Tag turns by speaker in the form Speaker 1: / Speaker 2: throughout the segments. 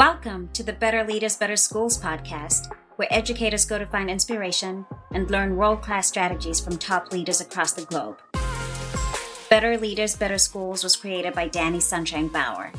Speaker 1: Welcome to the Better Leaders, Better Schools podcast, where educators go to find inspiration and learn world-class strategies from top leaders across the globe. Better Leaders, Better Schools was created by Danny Sunshine Bauer.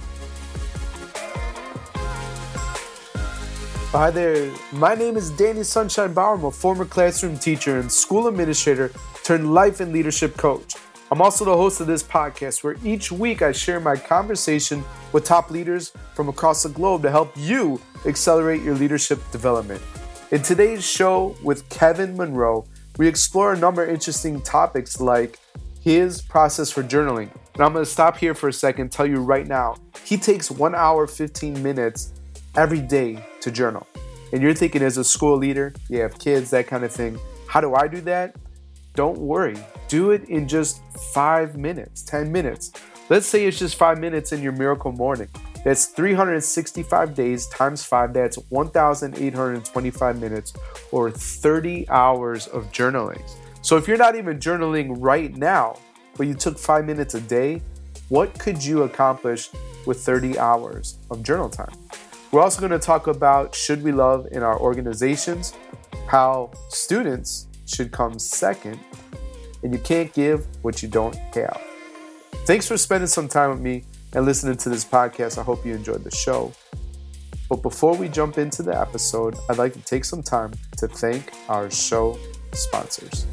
Speaker 2: Hi there, my name is Danny Sunshine Bauer. I'm a former classroom teacher and school administrator turned life and leadership coach. I'm also the host of this podcast where each week I share my conversation with top leaders from across the globe to help you accelerate your leadership development. In today's show with Kevin Monroe, we explore a number of interesting topics like his process for journaling. And I'm going to stop here for a second and tell you right now, he takes 1 hour, 15 minutes every day to journal. And you're thinking as a school leader, you have kids, that kind of thing. How do I do that? Don't worry. Do it in just 5 minutes, 10 minutes. Let's say it's just 5 minutes in your miracle morning. That's 365 days times 5. That's 1,825 minutes or 30 hours of journaling. So if you're not even journaling right now, but you took 5 minutes a day, what could you accomplish with 30 hours of journal time? We're also going to talk about should we love in our organizations, how students should come second, and you can't give what you don't have. Thanks for spending some time with me and listening to this podcast. I hope you enjoyed the show. But before we jump into the episode, I'd like to take some time to thank our show sponsors.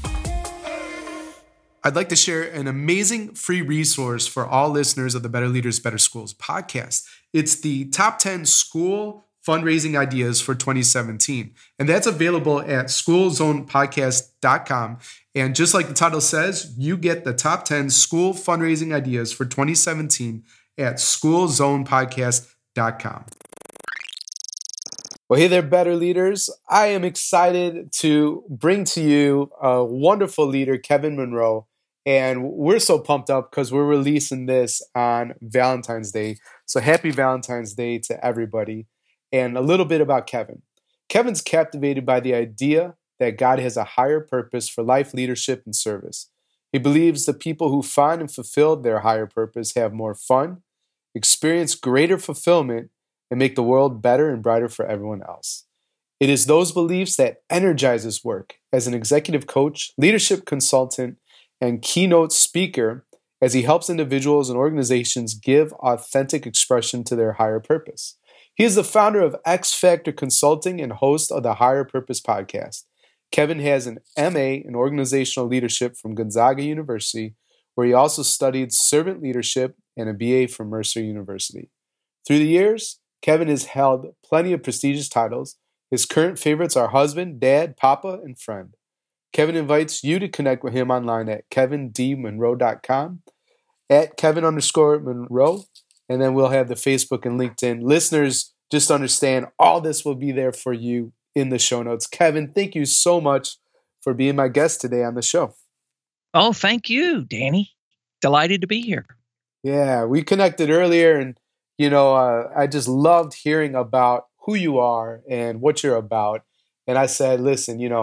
Speaker 2: I'd like to share an amazing free resource for all listeners of the Better Leaders, Better Schools podcast. It's the top 10 school fundraising ideas for 2017. And that's available at schoolzonepodcast.com. And just like the title says, you get the top 10 school fundraising ideas for 2017 at schoolzonepodcast.com. Well, hey there, Better Leaders. I am excited to bring to you a wonderful leader, Kevin Monroe. And we're so pumped up because we're releasing this on Valentine's Day. So happy Valentine's Day to everybody. And a little bit about Kevin. Kevin's captivated by the idea that God has a higher purpose for life, leadership, and service. He believes the people who find and fulfill their higher purpose have more fun, experience greater fulfillment, and make the world better and brighter for everyone else. It is those beliefs that energize his work as an executive coach, leadership consultant, and keynote speaker as he helps individuals and organizations give authentic expression to their higher purpose. He is the founder of X Factor Consulting and host of the Higher Purpose podcast. Kevin has an MA in organizational leadership from Gonzaga University, where he also studied servant leadership and a BA from Mercer University. Through the years, Kevin has held plenty of prestigious titles. His current favorites are husband, dad, papa, and friend. Kevin invites you to connect with him online at kevindmonroe.com, at Kevin_Monroe, and then we'll have the Facebook and LinkedIn. Listeners, just understand all this will be there for you in the show notes. Kevin, thank you so much for being my guest today on the show.
Speaker 3: Oh, thank you, Danny. Delighted to be here.
Speaker 2: Yeah, we connected earlier, and I just loved hearing about who you are and what you're about. And I said, listen, we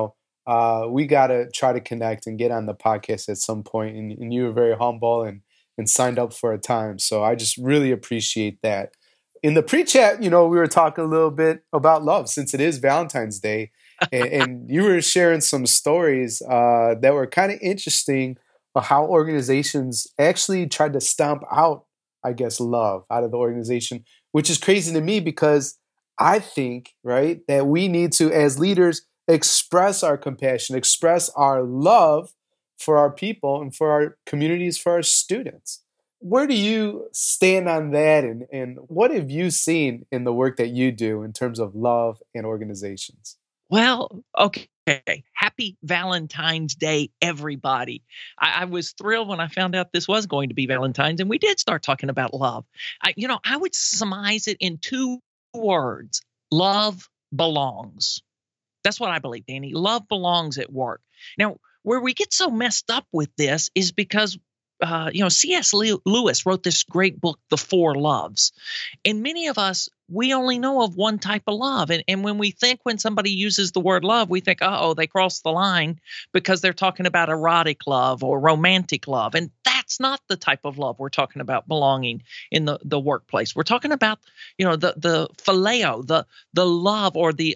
Speaker 2: got to try to connect and get on the podcast at some point. And you were very humble and signed up for a time. So I just really appreciate that. In the pre-chat, we were talking a little bit about love since it is Valentine's Day. and you were sharing some stories that were kind of interesting of how organizations actually tried to stomp out, I guess, love out of the organization, which is crazy to me because I think, right, that we need to, as leaders, express our compassion, express our love for our people and for our communities, for our students. Where do you stand on that? And what have you seen in the work that you do in terms of love and organizations?
Speaker 3: Well, okay. Happy Valentine's Day, everybody. I was thrilled when I found out this was going to be Valentine's, and we did start talking about love. I would surmise it in 2 words. Love belongs. That's what I believe, Danny. Love belongs at work. Now, where we get so messed up with this is because C.S. Lewis wrote this great book, The Four Loves. And many of us, we only know of one type of love. And when somebody uses the word love, we think, they crossed the line because they're talking about erotic love or romantic love. And that's not the type of love we're talking about belonging in the workplace. We're talking about, the phileo, the love, or the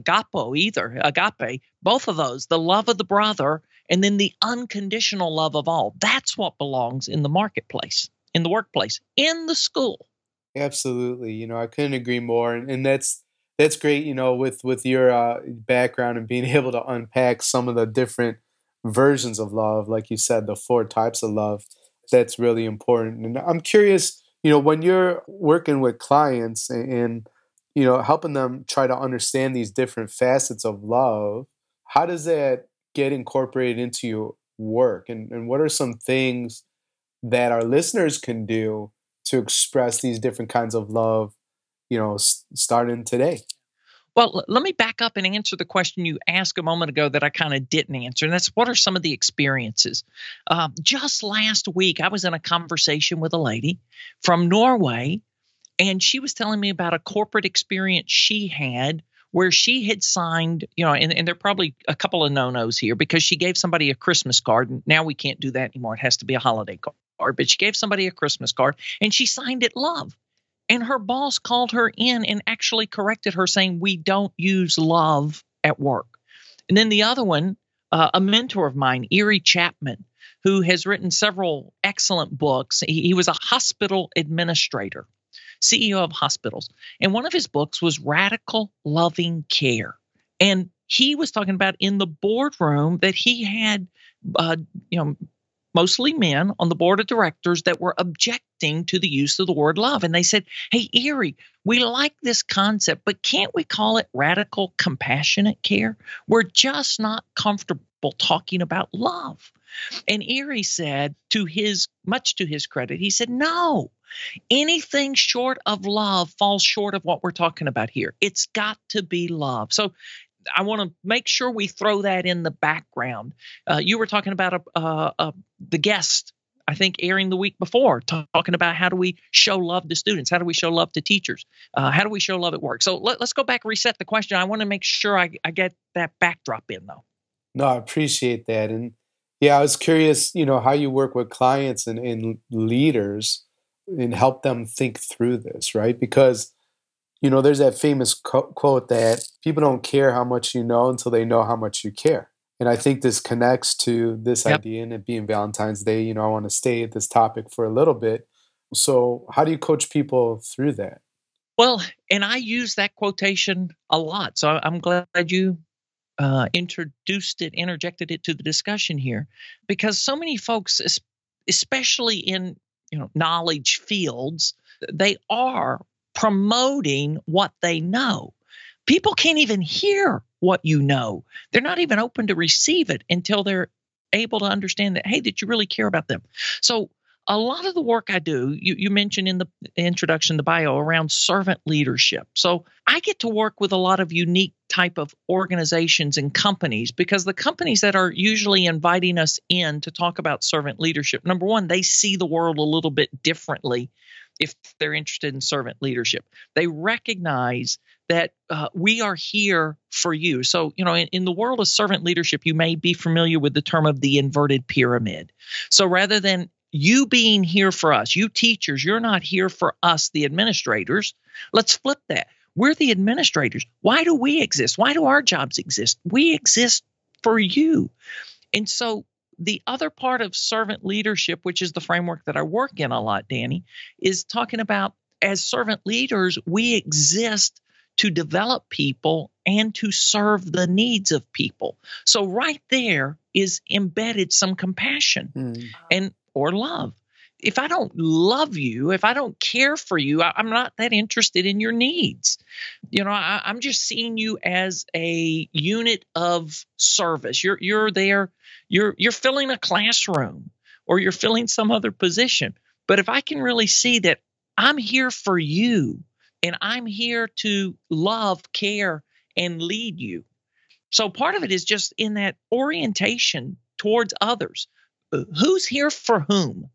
Speaker 3: agape, both of those, the love of the brother, and then the unconditional love of all. That's what belongs in the marketplace, in the workplace, in the school.
Speaker 2: Absolutely. I couldn't agree more. And that's great, with your background and being able to unpack some of the different versions of love, like you said, the four types of love. That's really important. And I'm curious, when you're working with clients and helping them try to understand these different facets of love, how does that get incorporated into your work? And what are some things that our listeners can do to express these different kinds of love, starting today?
Speaker 3: Well, let me back up and answer the question you asked a moment ago that I kind of didn't answer. And that's, what are some of the experiences? Just last week, I was in a conversation with a lady from Norway, and she was telling me about a corporate experience she had where she had signed, and there are probably a couple of no-nos here, because she gave somebody a Christmas card. And now we can't do that anymore. It has to be a holiday card. But she gave somebody a Christmas card, and she signed it love. And her boss called her in and actually corrected her, saying, we don't use love at work. And then the other one, a mentor of mine, Erie Chapman, who has written several excellent books. He was a hospital administrator, CEO of hospitals. And one of his books was Radical Loving Care. And he was talking about in the boardroom that he had, mostly men on the board of directors that were objecting to the use of the word love. And they said, hey, Erie, we like this concept, but can't we call it radical compassionate care? We're just not comfortable talking about love. And Erie said, much to his credit, he said, no, anything short of love falls short of what we're talking about here. It's got to be love. So I want to make sure we throw that in the background. You were talking about the guest, I think, airing the week before, talking about how do we show love to students? How do we show love to teachers? How do we show love at work? So let's go back, reset the question. I want to make sure I get that backdrop in, though.
Speaker 2: No, I appreciate that. And yeah, I was curious, how you work with clients and leaders and help them think through this, right? Because there's that famous quote that people don't care how much you know until they know how much you care. And I think this connects to this idea, and it being Valentine's Day, I want to stay at this topic for a little bit. So how do you coach people through that?
Speaker 3: Well, and I use that quotation a lot. So I'm glad you interjected it to the discussion here, because so many folks, especially in knowledge fields, they are promoting what they know. People can't even hear what you know. They're not even open to receive it until they're able to understand that, hey, that you really care about them. So a lot of the work I do, you mentioned in the introduction, the bio, around servant leadership. So I get to work with a lot of unique type of organizations and companies, because the companies that are usually inviting us in to talk about servant leadership, number one, they see the world a little bit differently if they're interested in servant leadership. They recognize that we are here for you. So, in the world of servant leadership, you may be familiar with the term of the inverted pyramid. So rather than you being here for us, you teachers, you're not here for us, the administrators. Let's flip that. We're the administrators. Why do we exist? Why do our jobs exist? We exist for you. And so the other part of servant leadership, which is the framework that I work in a lot, Danny, is talking about, as servant leaders, we exist to develop people and to serve the needs of people. So right there is embedded some compassion or love. If I don't love you, if I don't care for you, I'm not that interested in your needs. I'm just seeing you as a unit of service. You're there, you're filling a classroom, or you're filling some other position. But if I can really see that I'm here for you, and I'm here to love, care, and lead you. So part of it is just in that orientation towards others. Who's here for whom?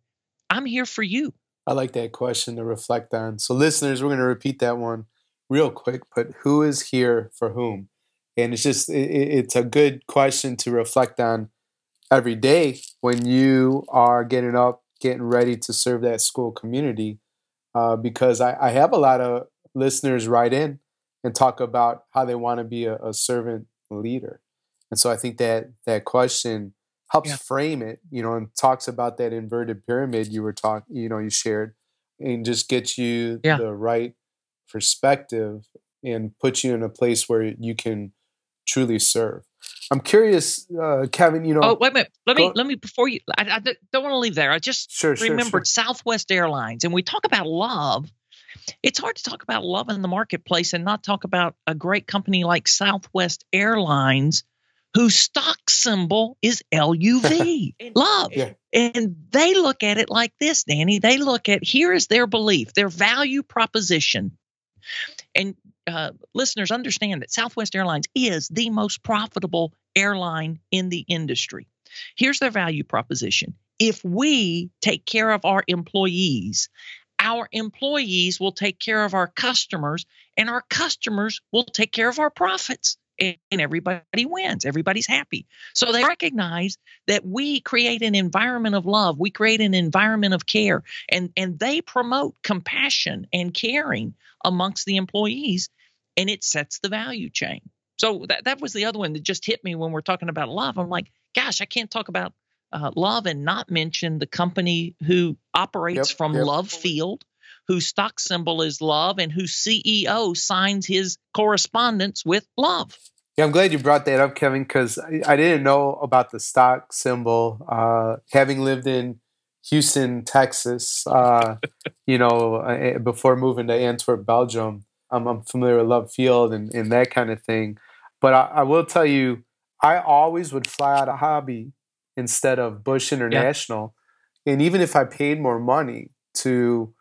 Speaker 3: I'm here for you.
Speaker 2: I like that question to reflect on. So listeners, we're going to repeat that one real quick, but who is here for whom? And it's just, it's a good question to reflect on every day when you are getting up, getting ready to serve that school community. Because I have a lot of listeners write in and talk about how they want to be a servant leader. And so I think that question helps frame it, and talks about that inverted pyramid you shared, and just gets you the right perspective and puts you in a place where you can truly serve. I'm curious, Kevin,
Speaker 3: Oh, wait a minute. Let me before you, I don't want to leave there. I just remembered Southwest Airlines, and we talk about love. It's hard to talk about love in the marketplace and not talk about a great company like Southwest Airlines, whose stock symbol is LUV, love. Yeah. And they look at it like this, Danny. They look at, here is their belief, their value proposition. And listeners, understand that Southwest Airlines is the most profitable airline in the industry. Here's their value proposition. If we take care of our employees will take care of our customers, and our customers will take care of our profits. And everybody wins. Everybody's happy. So they recognize that we create an environment of love. We create an environment of care. And they promote compassion and caring amongst the employees, and it sets the value chain. So that was the other one that just hit me when we're talking about love. I'm like, gosh, I can't talk about love and not mention the company who operates from Love Field, whose stock symbol is love, and whose CEO signs his correspondence with love.
Speaker 2: Yeah, I'm glad you brought that up, Kevin, because I didn't know about the stock symbol. Having lived in Houston, Texas, before moving to Antwerp, Belgium, I'm familiar with Love Field and that kind of thing. But I will tell you, I always would fly out of Hobby instead of Bush International. Yeah. And even if I paid more money to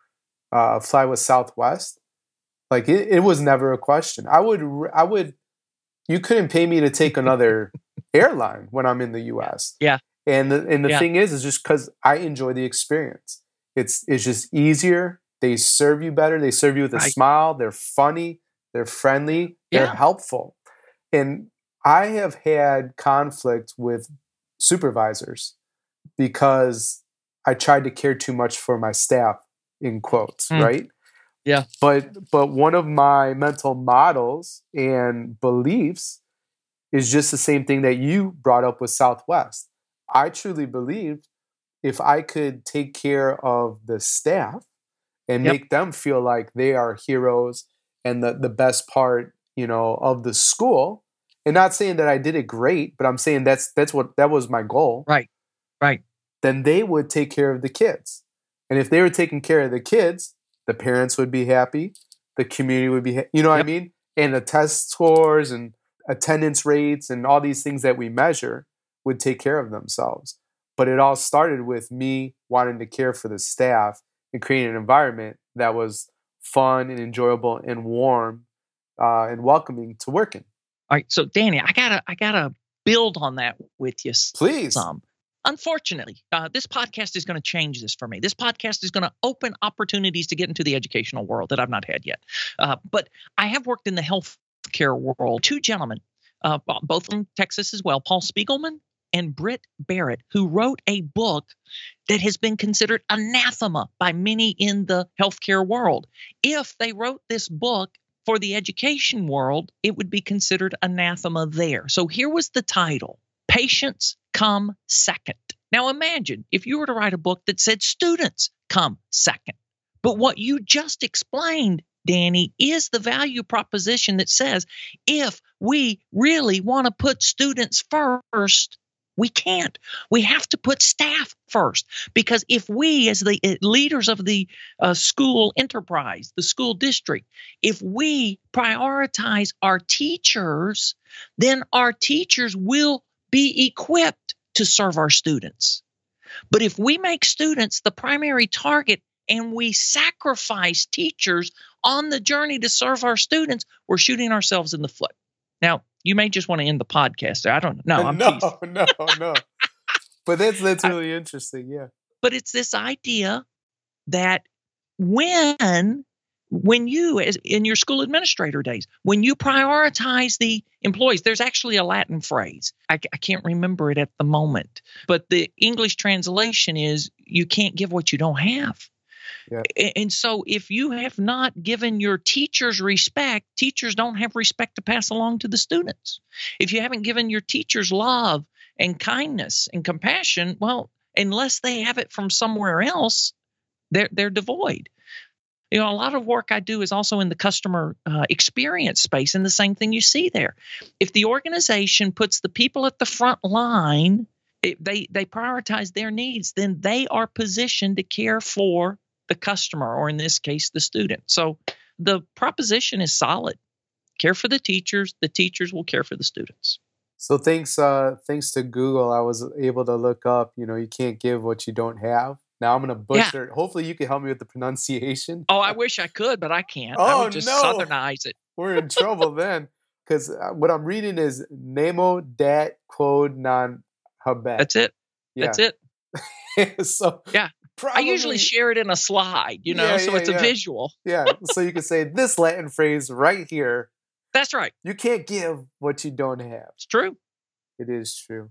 Speaker 2: fly with Southwest, like it was never a question. I would. You couldn't pay me to take another airline when I'm in the U.S.
Speaker 3: Yeah.
Speaker 2: And the thing is just because I enjoy the experience. It's just easier. They serve you better. They serve you with a smile. They're funny. They're friendly. They're helpful. And I have had conflict with supervisors because I tried to care too much for my staff, in quotes, right?
Speaker 3: Yeah.
Speaker 2: But one of my mental models and beliefs is just the same thing that you brought up with Southwest. I truly believed if I could take care of the staff and make them feel like they are heroes and the best part, of the school, and not saying that I did it great, but I'm saying that was my goal.
Speaker 3: Right.
Speaker 2: Then they would take care of the kids. And if they were taking care of the kids, the parents would be happy, the community would be, what I mean? And the test scores and attendance rates and all these things that we measure would take care of themselves. But it all started with me wanting to care for the staff and create an environment that was fun and enjoyable and warm and welcoming to work in.
Speaker 3: All right. So Danny, I gotta build on that with you.
Speaker 2: Please.
Speaker 3: Unfortunately, this podcast is going to change this for me. This podcast is going to open opportunities to get into the educational world that I've not had yet. But I have worked in the healthcare world. Two gentlemen, both from Texas as well, Paul Spiegelman and Britt Barrett, who wrote a book that has been considered anathema by many in the healthcare world. If they wrote this book for the education world, it would be considered anathema there. So here was the title: Patients Come Second. Now imagine if you were to write a book that said students come second. But what you just explained, Danny, is the value proposition that says if we really want to put students first, we can't. We have to put staff first, because if we, as the leaders of the school enterprise, the school district, if we prioritize our teachers, then our teachers will be equipped to serve our students. But if we make students the primary target and we sacrifice teachers on the journey to serve our students, we're shooting ourselves in the foot. Now, you may just want to end the podcast. I don't know.
Speaker 2: No. But that's really interesting. Yeah.
Speaker 3: But it's this idea that when you, as in your school administrator days, when you prioritize the employees, there's actually a Latin phrase. I can't remember it at the moment, but the English translation is you can't give what you don't have. Yeah. And so if you have not given your teachers respect, teachers don't have respect to pass along to the students. If you haven't given your teachers love and kindness and compassion, well, unless they have it from somewhere else, they're devoid. A lot of work I do is also in the customer experience space, and the same thing you see there. If the organization puts the people at the front line, they prioritize their needs, then they are positioned to care for the customer, or in this case, the student. So the proposition is solid. Care for the teachers will care for the students.
Speaker 2: So thanks to Google, I was able to look up, you can't give what you don't have. Now I'm going to butcher it. Hopefully you can help me with the pronunciation.
Speaker 3: Oh, I wish I could, but I can't. I would just southernize it. We're
Speaker 2: in trouble then. Because what I'm reading is Nemo Dat Quod Non Habet.
Speaker 3: That's it.
Speaker 2: Yeah.
Speaker 3: That's it.
Speaker 2: So
Speaker 3: yeah. Probably, I usually share it in a slide, so it's a visual.
Speaker 2: Yeah. So you can say this Latin phrase right here.
Speaker 3: That's right.
Speaker 2: You can't give what you don't have.
Speaker 3: It's true.
Speaker 2: It is true.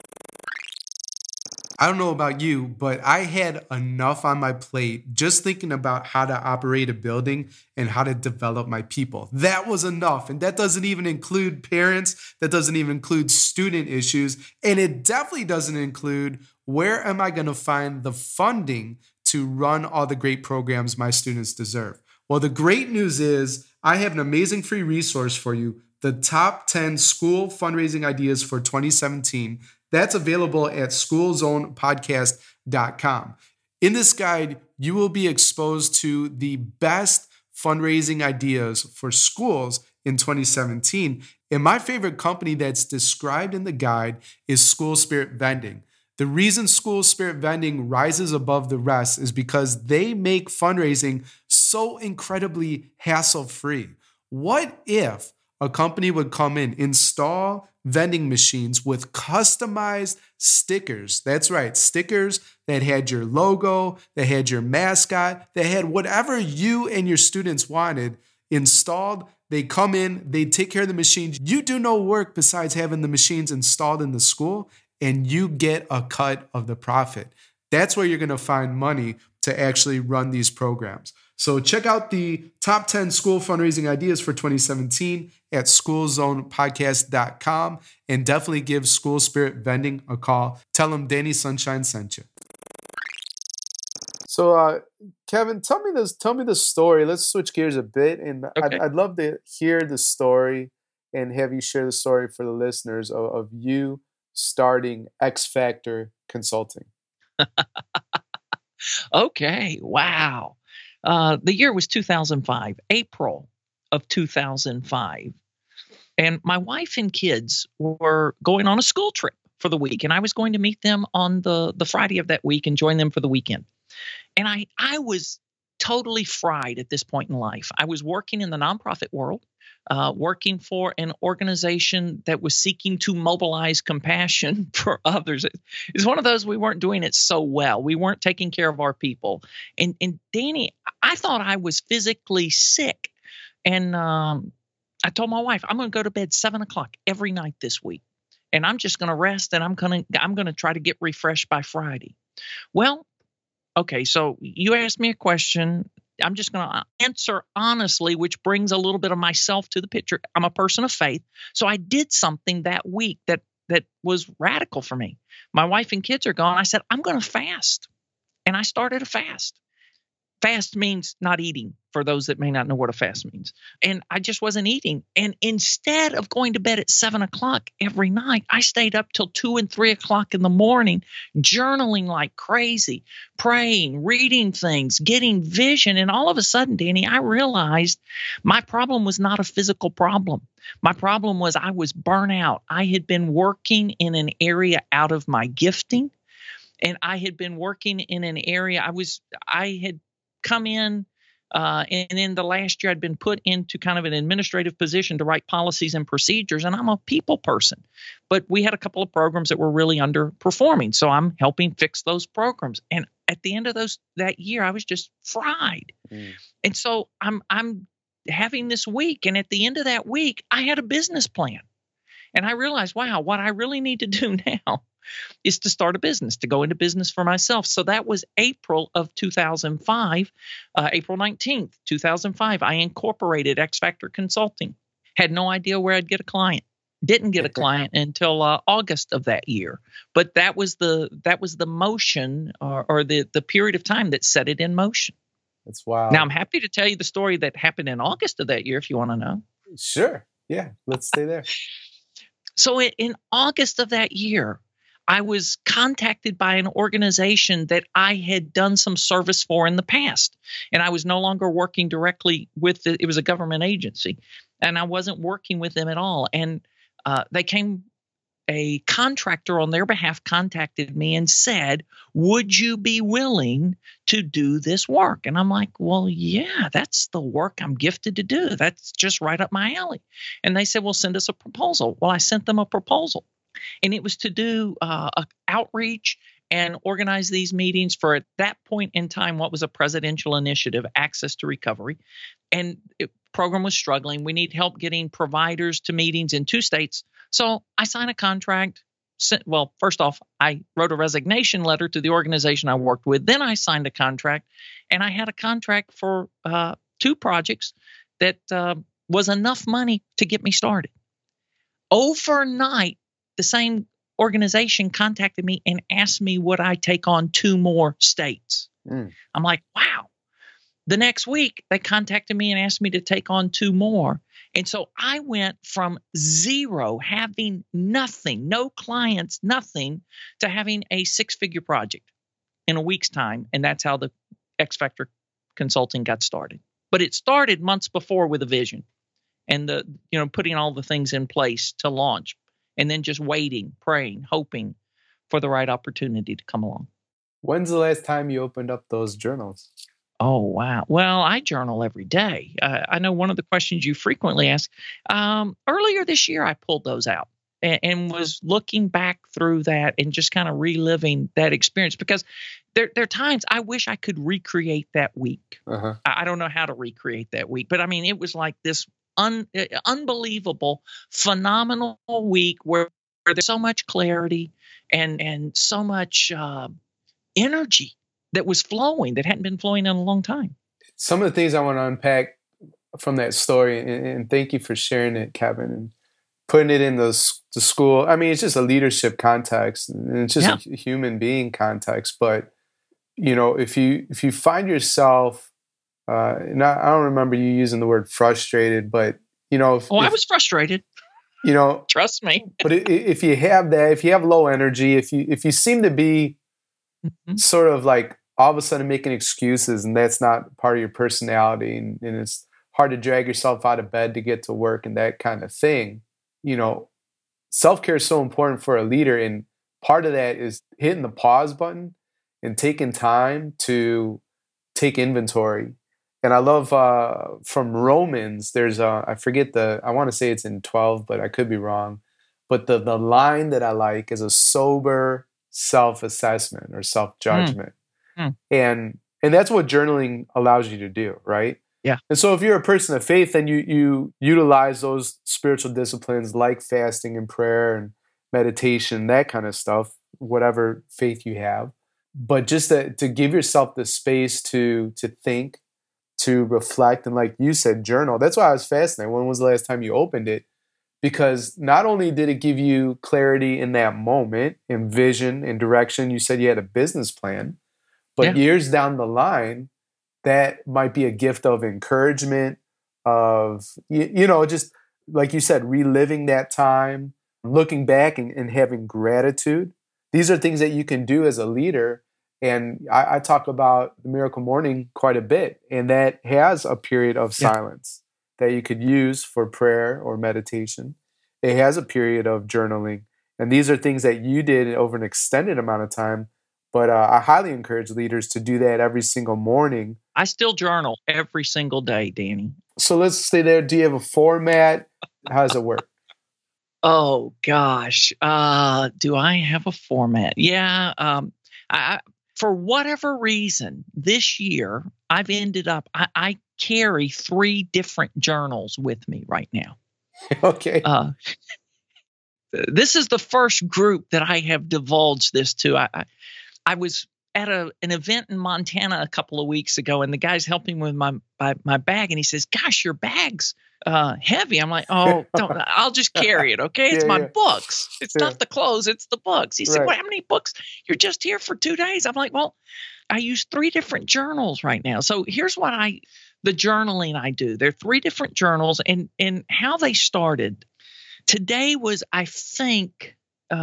Speaker 2: I don't know about you, but I had enough on my plate just thinking about how to operate a building and how to develop my people. That was enough. And that doesn't even include parents. That doesn't even include student issues. And it definitely doesn't include where am I going to find the funding to run all the great programs my students deserve. Well, the great news is I have an amazing free resource for you, the top 10 school fundraising ideas for 2017. That's available at schoolzonepodcast.com. In this guide, you will be exposed to the best fundraising ideas for schools in 2017. And my favorite company that's described in the guide is School Spirit Vending. The reason School Spirit Vending rises above the rest is because they make fundraising so incredibly hassle-free. What if a company would come in, install vending machines with customized stickers? That's right, stickers that had your logo, that had your mascot, that had whatever you and your students wanted installed. They come in, they take care of the machines. You do no work besides having the machines installed in the school, and you get a cut of the profit. That's where you're going to find money to actually run these programs. So check out the top 10 school fundraising ideas for 2017 at schoolzonepodcast.com, and definitely give School Spirit Vending a call. Tell them Danny Sunshine sent you. So Kevin, tell me the story. Let's switch gears a bit, and okay. I'd love to hear the story and have you share the story for the listeners of you starting X Factor Consulting.
Speaker 3: Okay. Wow. The year was 2005, April of 2005. And my wife and kids were going on a school trip for the week, and I was going to meet them on the Friday of that week and join them for the weekend. And I was totally fried at this point in life. I was working in the nonprofit world, working for an organization that was seeking to mobilize compassion for others. It's one of those, we weren't doing it so well. We weren't taking care of our people. And Danny, I thought I was physically sick. And I told my wife, I'm going to go to bed 7:00 every night this week. And I'm just going to rest, and I'm going to try to get refreshed by Friday. Well, okay, so you asked me a question. I'm just going to answer honestly, which brings a little bit of myself to the picture. I'm a person of faith. So I did something that week that was radical for me. My wife and kids are gone. I said, I'm going to fast. And I started a fast. Fast means not eating, for those that may not know what a fast means. And I just wasn't eating. And instead of going to bed at 7:00 every night, I stayed up till 2 and 3 o'clock in the morning, journaling like crazy, praying, reading things, getting vision. And all of a sudden, Danny, I realized my problem was not a physical problem. My problem was I was burnt out. I had been working in an area out of my gifting, and I had been working in an area I had come in, and in the last year I'd been put into kind of an administrative position to write policies and procedures, and I'm a people person. But we had a couple of programs that were really underperforming, so I'm helping fix those programs. And at the end of that year, I was just fried. And so I'm having this week, and at the end of that week, I had a business plan. And I realized, wow, what I really need to do now is to start a business, to go into business for myself. So that was April of 2005, April 19th, 2005. I incorporated X Factor Consulting. Had no idea where I'd get a client. Didn't get a client until August of that year. But that was the motion or the period of time that set it in motion.
Speaker 2: That's wild.
Speaker 3: Now, I'm happy to tell you the story that happened in August of that year if you want to know.
Speaker 2: Sure. Yeah, let's stay there.
Speaker 3: So in August of that year, I was contacted by an organization that I had done some service for in the past. And I was no longer working directly with it. It was a government agency. And I wasn't working with them at all. And a contractor on their behalf contacted me and said, would you be willing to do this work? And I'm like, well, yeah, that's the work I'm gifted to do. That's just right up my alley. And they said, well, send us a proposal. Well, I sent them a proposal, and it was to do outreach and organize these meetings for, at that point in time, what was a presidential initiative, Access to Recovery. And the program was struggling. We need help getting providers to meetings in 2 states. So I signed a contract. Well, first off, I wrote a resignation letter to the organization I worked with. Then I signed a contract, and I had a contract for 2 projects that was enough money to get me started. Overnight, the same organization contacted me and asked me would I take on 2 more states. I'm like, wow. The next week, they contacted me and asked me to take on 2 more. And so I went from zero, having nothing, no clients, nothing, to having a 6-figure project in a week's time. And that's how the X Factor Consulting got started. But it started months before with a vision and putting all the things in place to launch, and then just waiting, praying, hoping for the right opportunity to come along.
Speaker 2: When's the last time you opened up those journals?
Speaker 3: Oh, wow. Well, I journal every day. I know one of the questions you frequently ask. Earlier this year, I pulled those out and was looking back through that and just kind of reliving that experience, because there are times I wish I could recreate that week.
Speaker 2: Uh-huh.
Speaker 3: I don't know how to recreate that week, but I mean, it was like this unbelievable, phenomenal week where there's so much clarity and so much energy that was flowing, that hadn't been flowing in a long time.
Speaker 2: Some of the things I want to unpack from that story, and thank you for sharing it, Kevin, and putting it in the school. I mean, it's just a leadership context, and it's just a human being context. But if you find yourself, and I don't remember you using the word frustrated, but I was
Speaker 3: frustrated. Trust me.
Speaker 2: But if you have that, if you have low energy, if you seem to be sort of like all of a sudden making excuses, and that's not part of your personality, and it's hard to drag yourself out of bed to get to work and that kind of thing. Self-care is so important for a leader, and part of that is hitting the pause button and taking time to take inventory. And I love from Romans, there's I want to say it's in 12, but I could be wrong. But the line that I like is a sober self-assessment or self-judgment. And that's what journaling allows you to do, right?
Speaker 3: Yeah.
Speaker 2: And so if you're a person of faith, then you utilize those spiritual disciplines like fasting and prayer and meditation, that kind of stuff, whatever faith you have. But just to give yourself the space to think, to reflect, and like you said, journal. That's why I was fascinated. When was the last time you opened it? Because not only did it give you clarity in that moment, and vision and direction, you said you had a business plan, but years down the line, that might be a gift of encouragement, of, just like you said, reliving that time, looking back and having gratitude. These are things that you can do as a leader. And I talk about the Miracle Morning quite a bit, and that has a period of silence that you could use for prayer or meditation. It has a period of journaling. And these are things that you did over an extended amount of time. But I highly encourage leaders to do that every single morning.
Speaker 3: I still journal every single day, Danny.
Speaker 2: So let's stay there. Do you have a format? How does it work?
Speaker 3: Oh, gosh. Do I have a format? Yeah. for whatever reason, this year, I've ended up, I carry 3 different journals with me right now.
Speaker 2: Okay.
Speaker 3: This is the first group that I have divulged this to. I was at an event in Montana a couple of weeks ago, and the guy's helping with my bag, and he says, "Gosh, your bag's heavy." I'm like, "Oh, don't! I'll just carry it, okay? It's my books. It's not the clothes; it's the books." He said, "Well, how many books? You're just here for 2 days." I'm like, "Well, I use 3 different journals right now. So here's what the journaling I do. There are 3 different journals, and how they started. Today was, I think,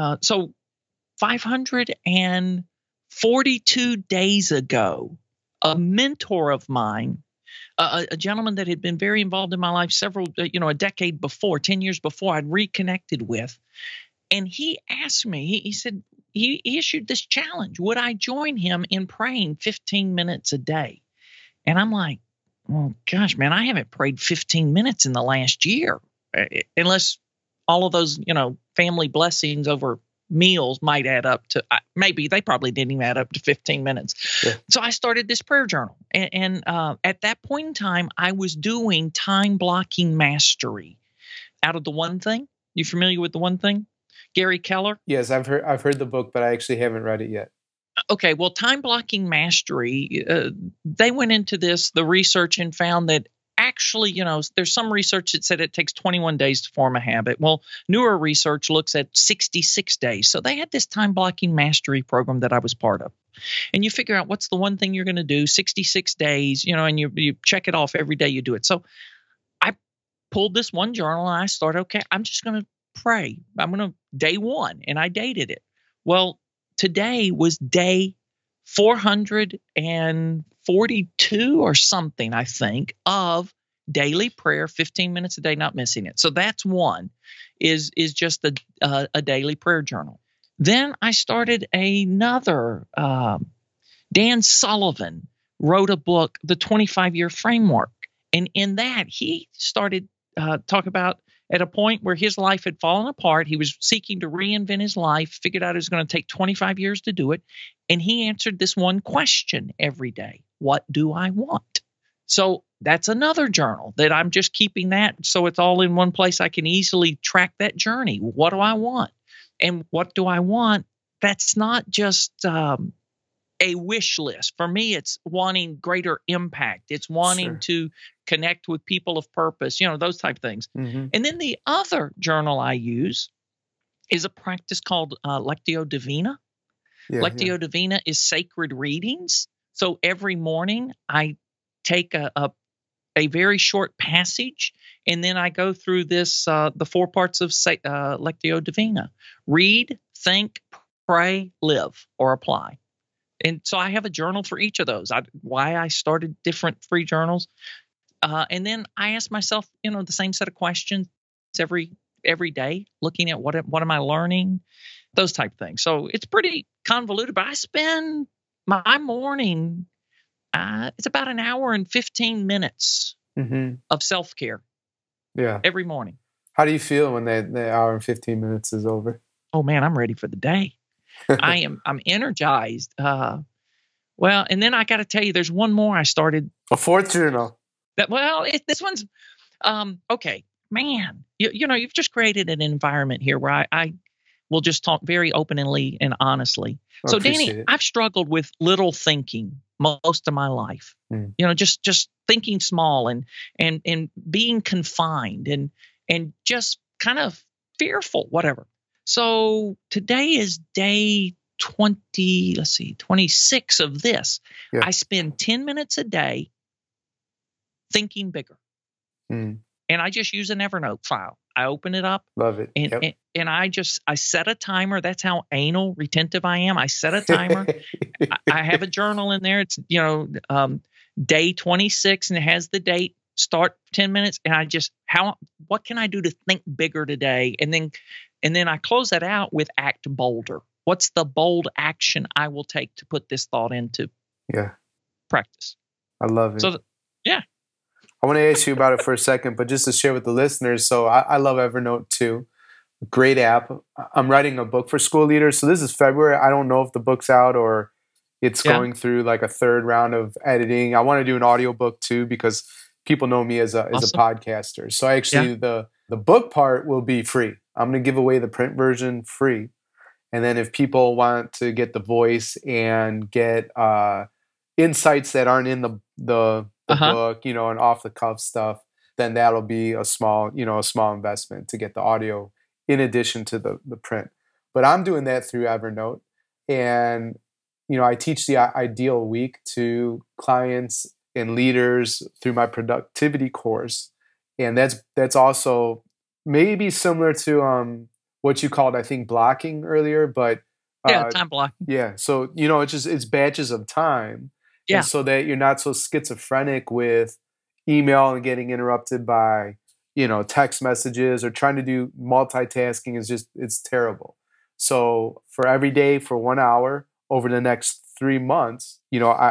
Speaker 3: 542 days ago, a mentor of mine, a gentleman that had been very involved in my life a decade before, 10 years before, I'd reconnected with. And he asked me, he said, he issued this challenge. Would I join him in praying 15 minutes a day? And I'm like, well, gosh, man, I haven't prayed 15 minutes in the last year, unless all of those, family blessings over meals might add up to, maybe they probably didn't even add up to 15 minutes. Yeah. So I started this prayer journal. And at that point in time, I was doing time blocking mastery out of The One Thing. You familiar with The One Thing? Gary Keller?
Speaker 2: Yes, I've heard the book, but I actually haven't read it yet.
Speaker 3: Okay, well, time blocking mastery, they went into the research and found that actually, there's some research that said it takes 21 days to form a habit. Well, newer research looks at 66 days. So they had this time blocking mastery program that I was part of. And you figure out what's the one thing you're going to do, 66 days, and you check it off every day you do it. So I pulled this one journal and I started, okay, I'm just going to pray. I'm going to day 1, and I dated it. Well, today was day 442 or something, I think, of daily prayer, 15 minutes a day, not missing it. So that's one, is just a daily prayer journal. Then I started another. Dan Sullivan wrote a book, The 25-Year Framework. And in that, he started talking about at a point where his life had fallen apart. He was seeking to reinvent his life, figured out it was going to take 25 years to do it. And he answered this one question every day: what do I want? So that's another journal that I'm just keeping that so it's all in one place. I can easily track that journey. What do I want? And what do I want? That's not just a wish list. For me, it's wanting greater impact. It's wanting to connect with people of purpose, those type of things. Mm-hmm. And then the other journal I use is a practice called Lectio Divina. Lectio Divina is sacred readings. So every morning I take a very short passage, and then I go through this, the 4 parts of Lectio Divina: read, think, pray, live, or apply. And so I have a journal for each of those. Why I started different free journals. And then I ask myself, the same set of questions every day, looking at what am I learning, those type of things. So it's pretty convoluted, but I spend my morning, it's about an hour and 15 minutes of self-care.
Speaker 2: Yeah.
Speaker 3: Every morning.
Speaker 2: How do you feel when the hour and 15 minutes is over?
Speaker 3: Oh man, I'm ready for the day. I'm energized. And then I got to tell you, there's one more I started.
Speaker 2: A 4th journal.
Speaker 3: This one's okay, man. You've just created an environment here where I will just talk very openly and honestly. So, Danny, I've struggled with little thinking most of my life. Just thinking small and being confined and just kind of fearful, whatever. So today is day 26 of this. Yeah. I spend 10 minutes a day thinking bigger. And I just use an Evernote file. I open it up.
Speaker 2: Love it.
Speaker 3: And I set a timer. That's how anal retentive I am. I set a timer. I have a journal in there. It's, day 26, and it has the date. Start 10 minutes. And what can I do to think bigger today? And then I close that out with act bolder. What's the bold action I will take to put this thought into practice?
Speaker 2: I love it.
Speaker 3: So, yeah.
Speaker 2: I want to ask you about it for a second, but just to share with the listeners. So I love Evernote too. Great app. I'm writing a book for school leaders. So this is February. I don't know if the book's out or It's going through like a third round of editing. I want to do an audiobook too, because people know me as a podcaster. So actually the book part will be free. I'm going to give away the print version free. And then if people want to get the voice and get insights that aren't in the book, and off the cuff stuff, then that'll be a small investment to get the audio in addition to the print. But I'm doing that through Evernote. And, I teach the Ideal Week to clients and leaders through my productivity course. And that's also maybe similar to what you called, I think, blocking earlier, but
Speaker 3: time blocking.
Speaker 2: Yeah. So, it's batches of time.
Speaker 3: Yeah.
Speaker 2: And so that you're not so schizophrenic with email and getting interrupted by, text messages or trying to do multitasking it's terrible. So for every day for 1 hour over the next 3 months,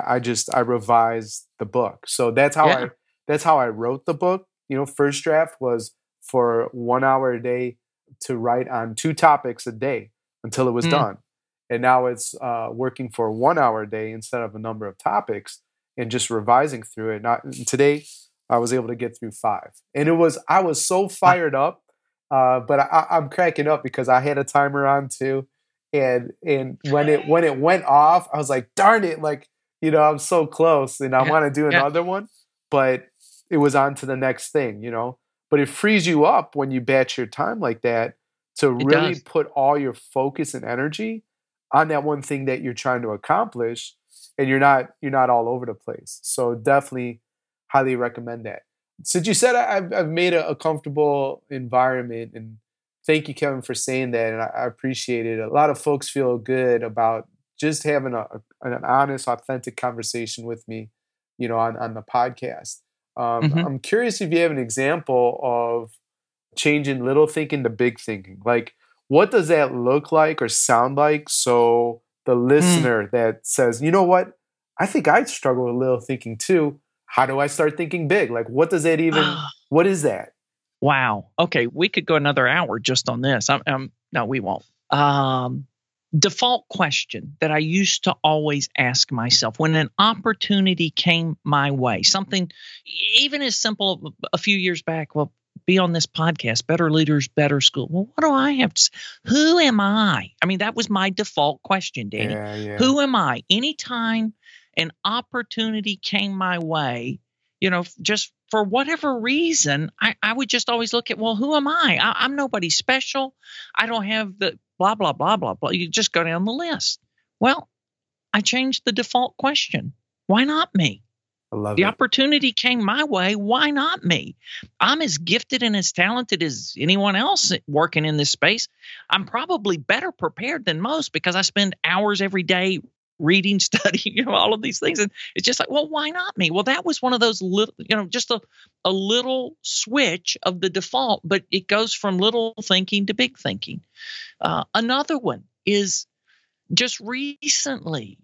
Speaker 2: I revised the book. So that's how I wrote the book. First draft was for 1 hour a day to write on 2 topics a day until it was done. And now it's working for 1 hour a day instead of a number of topics and just revising through it. Today, I was able to get through 5. And I was so fired up, but I'm cracking up because I had a timer on too. And when it went off, I was like, darn it, I'm so close and I want to do another one, but it was on to the next thing, But it frees you up when you batch your time like that to really put all your focus and energy on that one thing that you're trying to accomplish, and you're not all over the place. So definitely highly recommend that. Since you said I've made a comfortable environment, and thank you, Kevin, for saying that, and I appreciate it. A lot of folks feel good about just having an honest, authentic conversation with me, on the podcast. I'm curious if you have an example of changing little thinking to big thinking. Like, what does that look like or sound like? So the listener that says, you know what, I think I struggle with little thinking too. How do I start thinking big? Like, what does that even, what is that?
Speaker 3: Wow. Okay. We could go another hour just on this. No, we won't. Default question that I used to always ask myself when an opportunity came my way, something even as simple a few years back, be on this podcast, Better Leaders, Better School. Well, what do I have to say? Who am I? I mean, that was my default question, Danny.
Speaker 2: Yeah.
Speaker 3: Who am I? Anytime an opportunity came my way, just for whatever reason, I would just always look at, well, who am I? I'm nobody special. I don't have the blah, blah, blah, blah, blah. You just go down the list. Well, I changed the default question. Why not me?
Speaker 2: I love
Speaker 3: the
Speaker 2: it.
Speaker 3: opportunity came my way. Why not me? I'm as gifted and as talented as anyone else working in this space. I'm probably better prepared than most because I spend hours every day reading, studying, all of these things. And it's just like, well, why not me? Well, that was one of those little, just a little switch of the default, but it goes from little thinking to big thinking. Another one is just recently.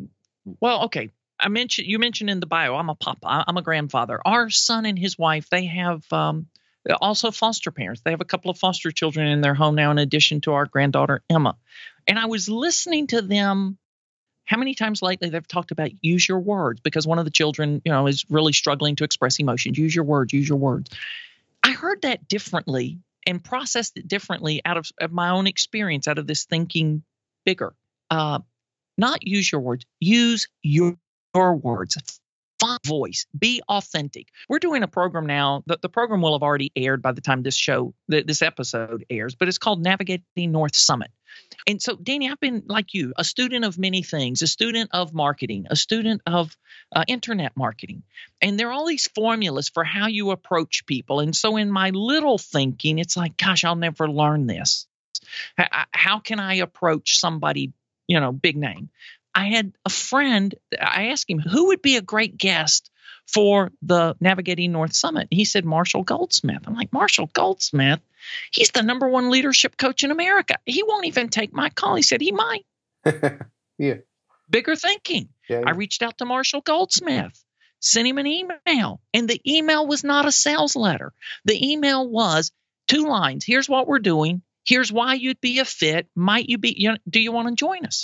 Speaker 3: You mentioned in the bio, I'm a papa, I'm a grandfather. Our son and his wife, they have also foster parents. They have a couple of foster children in their home now, in addition to our granddaughter, Emma. And I was listening to them. How many times lately they've talked about use your words, because one of the children, is really struggling to express emotions. Use your words, use your words. I heard that differently and processed it differently out of my own experience, out of this thinking bigger. Not use your words, use your words. Find voice, be authentic. We're doing a program now. The program will have already aired by the time this episode airs, but it's called Navigating North Summit. And so, Danny, I've been, like you, a student of many things, a student of marketing, a student of internet marketing. And there are all these formulas for how you approach people. And so in my little thinking, it's like, gosh, I'll never learn this. How can I approach somebody, big name? I had a friend, I asked him, who would be a great guest for the Navigating North Summit? He said, Marshall Goldsmith. I'm like, Marshall Goldsmith? He's the #1 leadership coach in America. He won't even take my call. He said he might.
Speaker 2: Yeah.
Speaker 3: Bigger thinking.
Speaker 2: Yeah.
Speaker 3: I reached out to Marshall Goldsmith, sent him an email, and the email was not a sales letter. The email was 2 lines. Here's what we're doing. Here's why you'd be a fit. Might you be, do you want to join us?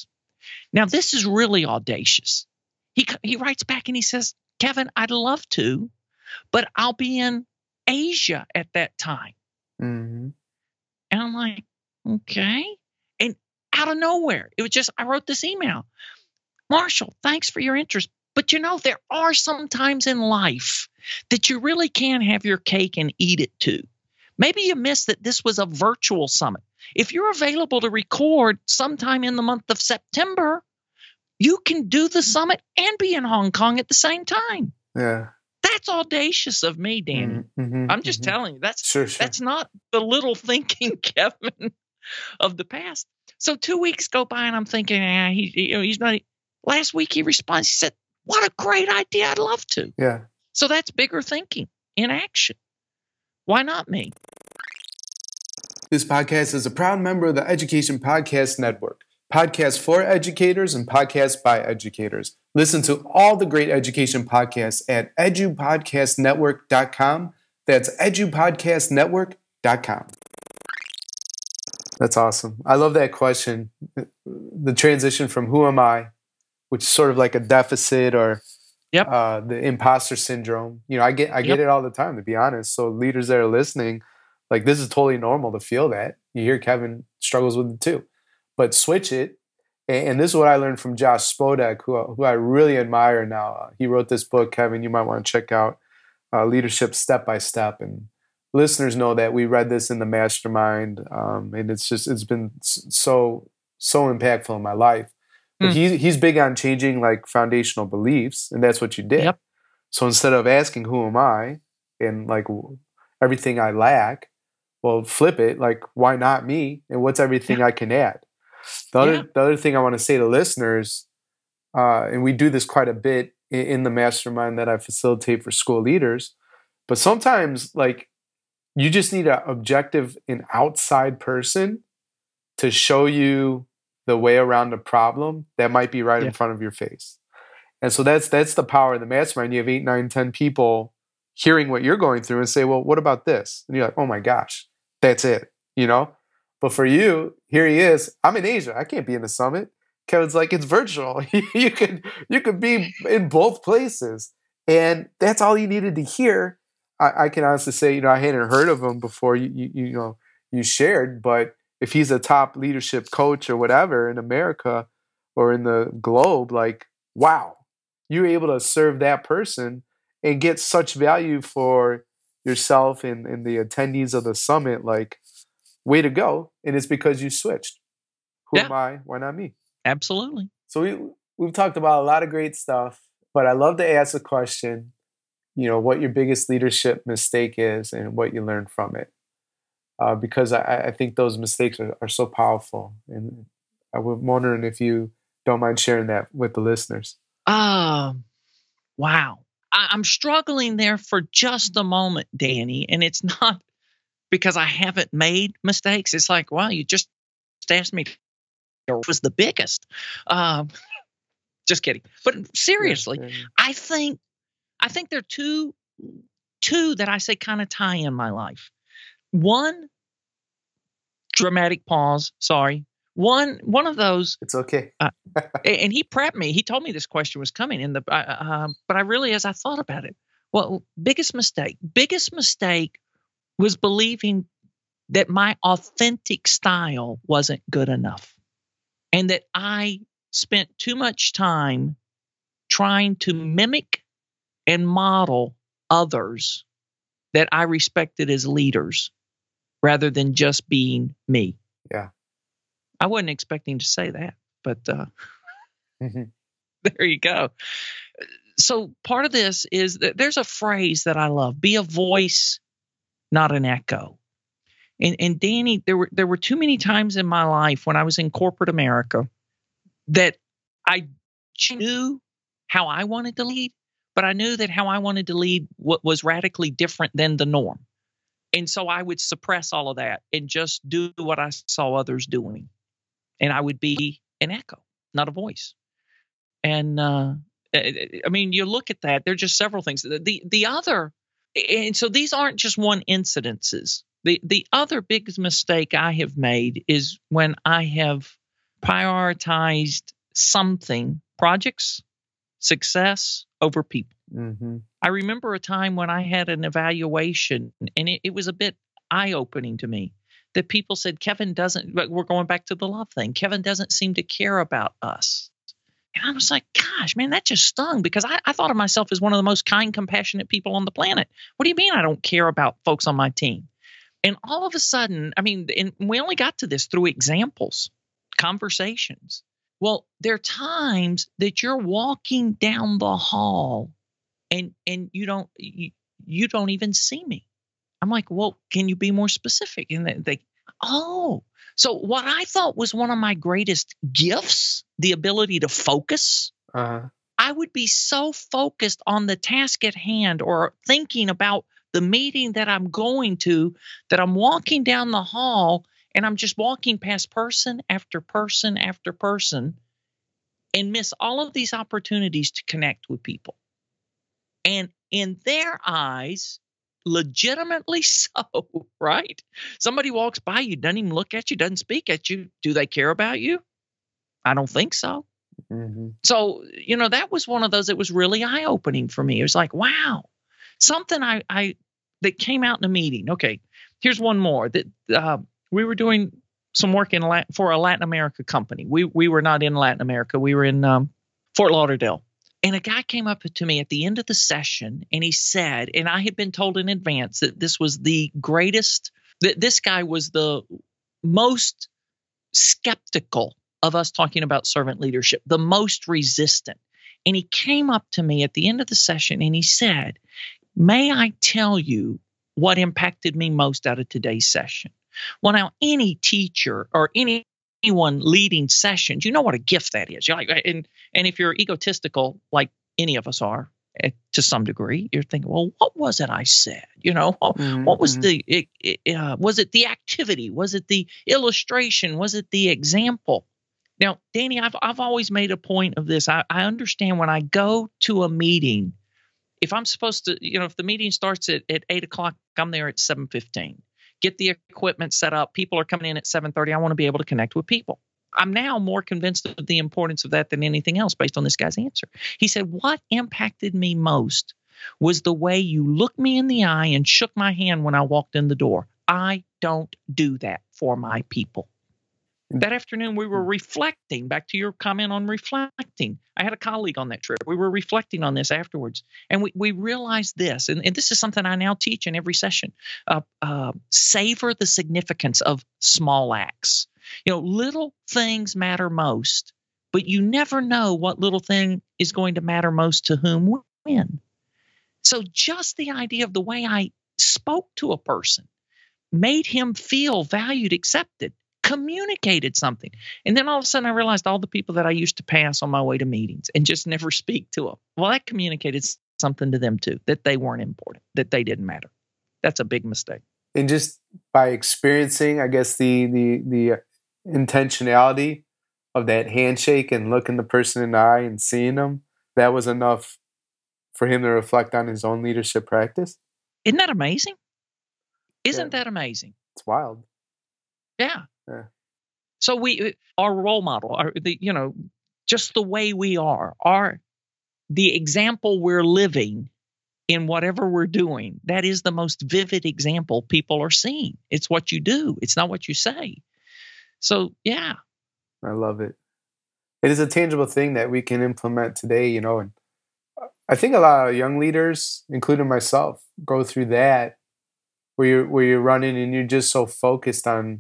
Speaker 3: Now, this is really audacious. He writes back and he says, Kevin, I'd love to, but I'll be in Asia at that time.
Speaker 2: Mm-hmm.
Speaker 3: And I'm like, okay. And out of nowhere, it was just, I wrote this email. Marshall, thanks for your interest. But there are some times in life that you really can have your cake and eat it too. Maybe you missed that this was a virtual summit. If you're available to record sometime in the month of September, you can do the summit and be in Hong Kong at the same time.
Speaker 2: Yeah.
Speaker 3: That's audacious of me, Danny.
Speaker 2: Mm-hmm.
Speaker 3: I'm just telling you, that's
Speaker 2: sure.
Speaker 3: That's not the little thinking Kevin of the past. So 2 weeks go by and I'm thinking, he's not. Last week he responds, he said, what a great idea. I'd love to.
Speaker 2: Yeah.
Speaker 3: So that's bigger thinking in action. Why not me?
Speaker 2: This podcast is a proud member of the Education Podcast Network. Podcasts for educators and podcasts by educators. Listen to all the great education podcasts at edupodcastnetwork.com. That's edupodcastnetwork.com. That's awesome. I love that question. The transition from who am I, which is sort of like a deficit or the imposter syndrome. I get it all the time, to be honest. So leaders that are listening, like, this is totally normal to feel that. You hear Kevin struggles with it too. But switch it. And this is what I learned from Josh Spodek, who I really admire now. He wrote this book, Kevin, you might want to check out, Leadership Step by Step. And listeners know that we read this in the mastermind. And it's been so impactful in my life. But he's big on changing like foundational beliefs, and that's what you did.
Speaker 3: Yep.
Speaker 2: So instead of asking who am I and like everything I lack, well, flip it, like, why not me? And what's everything I can add? The other thing I want to say to listeners, and we do this quite a bit in the mastermind that I facilitate for school leaders, but sometimes like you just need an objective and outside person to show you the way around a problem that might be right in front of your face. And so that's the power of the mastermind. You have 8, 9, 10 people hearing what you're going through and say, well, what about this? And you're like, oh my gosh, that's it, But for you, here he is. I'm in Asia. I can't be in the summit. Kevin's like, it's virtual. you could be in both places. And that's all you needed to hear. I can honestly say, I hadn't heard of him before you shared, but if he's a top leadership coach or whatever in America or in the globe, like, wow, you're able to serve that person and get such value for yourself and the attendees of the summit. Like, way to go. And it's because you switched. Who am I? Why not me?
Speaker 3: Absolutely.
Speaker 2: So we've talked about a lot of great stuff, but I love to ask a question, what your biggest leadership mistake is and what you learned from it. Because I think those mistakes are so powerful. And I was wondering if you don't mind sharing that with the listeners.
Speaker 3: Wow. I'm struggling there for just a moment, Danny. And it's not because I haven't made mistakes. It's like, wow, you just asked me what was the biggest. Just kidding. But seriously, I think there are two that I say kind of tie in my life. One, dramatic pause. Sorry. One of those.
Speaker 2: It's okay.
Speaker 3: And he prepped me. He told me this question was coming. But I really, as I thought about it, well, biggest mistake was believing that my authentic style wasn't good enough, and that I spent too much time trying to mimic and model others that I respected as leaders, rather than just being me.
Speaker 2: Yeah.
Speaker 3: I wasn't expecting to say that, but there you go. So part of this is that there's a phrase that I love: be a voice, not an echo. And Danny, there were too many times in my life when I was in corporate America that I knew how I wanted to lead, but I knew that how I wanted to lead was radically different than the norm. And so I would suppress all of that and just do what I saw others doing. And I would be an echo, not a voice. And I mean, you look at that, there are just several things. The other, and so these aren't just one incidences. The other big mistake I have made is when I have prioritized something, projects, success over people.
Speaker 2: Mm-hmm.
Speaker 3: I remember a time when I had an evaluation, and it was a bit eye-opening to me, that people said, Kevin doesn't, but we're going back to the love thing, Kevin doesn't seem to care about us. And I was like, gosh, man, that just stung, because I thought of myself as one of the most kind, compassionate people on the planet. What do you mean I don't care about folks on my team? And all of a sudden, I mean, and we only got to this through examples, conversations. Well, there are times that you're walking down the hall and you don't even see me. I'm like, well, can you be more specific? And so what I thought was one of my greatest gifts, the ability to focus, I would be so focused on the task at hand or thinking about the meeting that I'm going to, that I'm walking down the hall and I'm just walking past person after person after person and miss all of these opportunities to connect with people. And in their eyes, legitimately so, right? Somebody walks by you, doesn't even look at you, doesn't speak at you. Do they care about you? I don't think so.
Speaker 2: Mm-hmm.
Speaker 3: So, that was one of those that was really eye-opening for me. It was like, wow, something that came out in a meeting. Okay, here's one more. That we were doing some work for a Latin America company. We were not in Latin America. We were in Fort Lauderdale. And a guy came up to me at the end of the session and he said, and I had been told in advance that this was the greatest, that this guy was the most skeptical of us talking about servant leadership, the most resistant. And he came up to me at the end of the session and he said, may I tell you what impacted me most out of today's session? Well, now any teacher or anyone leading sessions, you know what a gift that is. You're like, and if you're egotistical, like any of us are to some degree, you're thinking, well, what was it I said? What was was it the activity? Was it the illustration? Was it the example? Now, Danny, I've always made a point of this. I understand when I go to a meeting, if I'm supposed to, if the meeting starts at 8:00, I'm there at 7:15. Get the equipment set up. People are coming in at 7:30. I want to be able to connect with people. I'm now more convinced of the importance of that than anything else based on this guy's answer. He said, what impacted me most was the way you looked me in the eye and shook my hand when I walked in the door. I don't do that for my people. That afternoon, we were reflecting, back to your comment on reflecting. I had a colleague on that trip. We were reflecting on this afterwards. And we realized this, and this is something I now teach in every session. Savor the significance of small acts. Little things matter most, but you never know what little thing is going to matter most to whom when. So just the idea of the way I spoke to a person made him feel valued, accepted, communicated something. And then all of a sudden I realized all the people that I used to pass on my way to meetings and just never speak to them. Well, that communicated something to them too, that they weren't important, that they didn't matter. That's a big mistake.
Speaker 2: And just by experiencing, I guess, the intentionality of that handshake and looking the person in the eye and seeing them, that was enough for him to reflect on his own leadership practice.
Speaker 3: Isn't that amazing? Isn't that amazing?
Speaker 2: It's wild.
Speaker 3: Yeah. So our role model, just the way we are the example we're living in whatever we're doing. That is the most vivid example people are seeing. It's what you do. It's not what you say. So, yeah.
Speaker 2: I love it. It is a tangible thing that we can implement today, and I think a lot of young leaders, including myself, go through that where you're running and you're just so focused on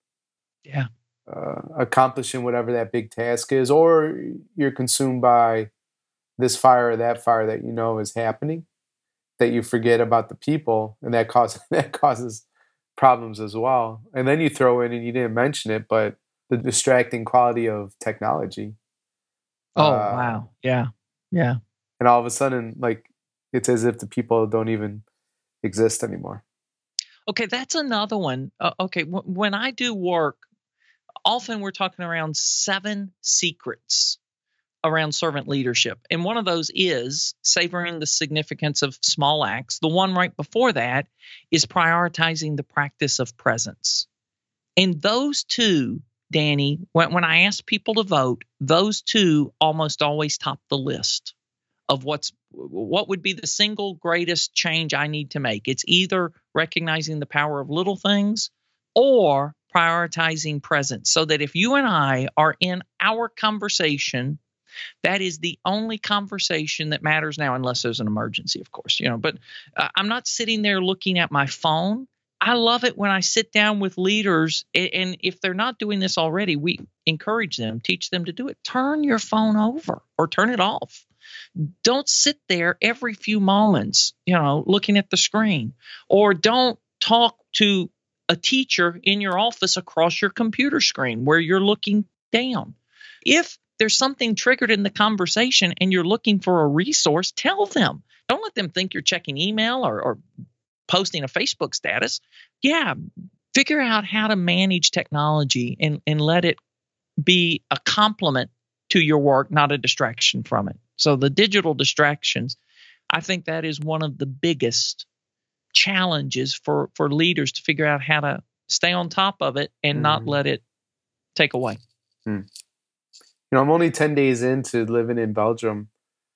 Speaker 2: accomplishing whatever that big task is, or you're consumed by this fire or that fire that is happening, that you forget about the people, and that causes problems as well. And then you throw in, and you didn't mention it, but the distracting quality of technology.
Speaker 3: Oh, wow. Yeah. Yeah.
Speaker 2: And all of a sudden, it's as if the people don't even exist anymore.
Speaker 3: Okay, that's another one. When I do work, often we're talking around 7 secrets around servant leadership. And one of those is savoring the significance of small acts. The one right before that is prioritizing the practice of presence. And those two, Danny, when I ask people to vote, those two almost always top the list of what would be the single greatest change I need to make. It's either recognizing the power of little things or prioritizing presence, so that if you and I are in our conversation, that is the only conversation that matters now, unless there's an emergency, of course, but I'm not sitting there looking at my phone. I love it when I sit down with leaders, and if they're not doing this already, we encourage them, teach them to do it. Turn your phone over or turn it off. Don't sit there every few moments, looking at the screen, or don't talk to a teacher in your office across your computer screen where you're looking down. If there's something triggered in the conversation and you're looking for a resource, tell them. Don't let them think you're checking email or posting a Facebook status. Yeah, figure out how to manage technology and let it be a complement to your work, not a distraction from it. So the digital distractions, I think that is one of the biggest challenges for leaders to figure out how to stay on top of it and not let it take away.
Speaker 2: I'm only 10 days into living in Belgium,